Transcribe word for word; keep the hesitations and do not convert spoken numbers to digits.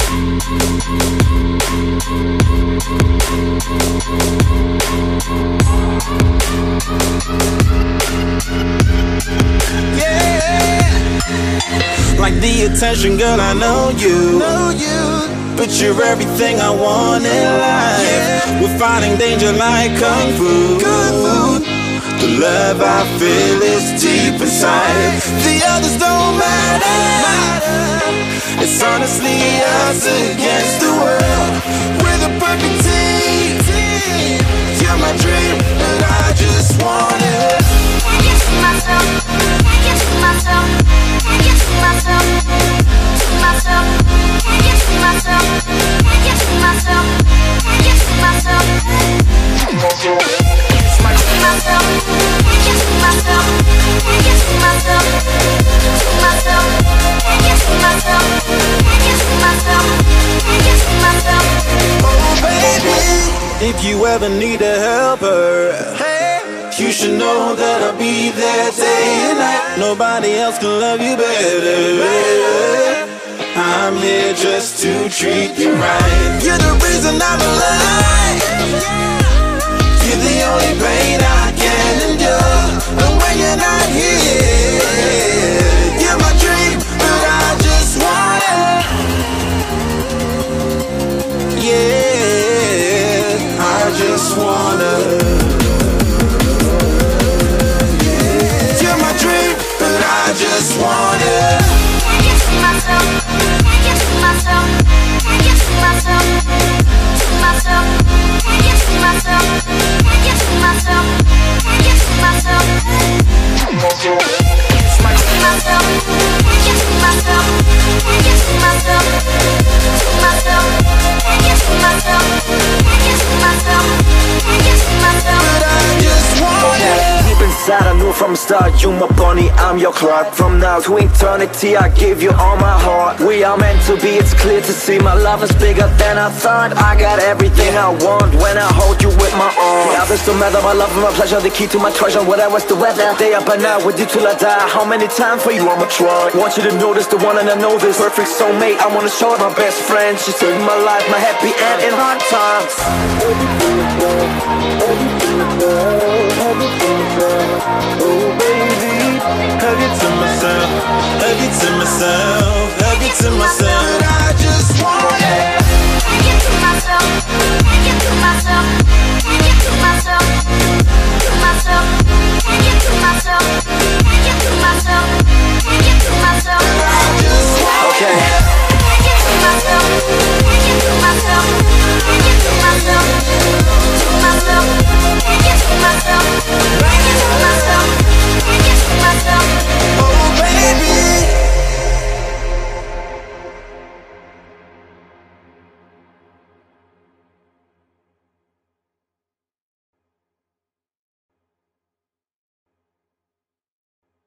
Like the attention, girl, I know you. Know you. But you're everything I want in life. Yeah. We're fighting danger like kung fu. Kung fu. The love I feel is deep inside. The others don't matter. It's honestly us against the world. We're the perfect team. You're my dream, and I just want it. Can't get to myself. Can't get to myself. Can't get to myself. To myself. Can't get to myself. Can't get to myself. Can't get to myself. To myself. Myself. Can't get to myself. Can't get to myself. To myself. Can't get to myself. Can't get to myself. Can't get to myself. Oh baby, if you ever need a helper, hey, you should know that I'll be there day and night. Nobody else can love you better. I'm here just to treat you right. You're the reason I'm alive. You're the only pain I can endure. And when you're not here, you're my dream, but I just want it. Yeah, I just wanna. Yeah. You're my dream, but I just want it. Can't get to myself. Can't get to myself. Can't get to myself. To myself. Can't get to myself. Can't get to myself. Can't get to myself. To myself. Myself. Can't get to myself. Can't get to myself. To myself. Can't get to myself. Can't get to myself. Can't get to myself. But I just want it. Deep inside I knew from the start, you my bunny, I'm your Clark. From now to eternity I give you all my heart. We are meant to be, it's clear to see. My love is bigger than I thought. I got everything I want when I hold you with my arms. The others don't matter, my love and my pleasure, the key to my treasure. Whatever's the weather, day up and out with you till I die. How many times for you I'ma try? Want you to notice the one and I know this. Perfect soulmate, I wanna show it. My best friend, she saved my life, my happy end in hard times. Oh baby, hug it to myself, hug it to myself.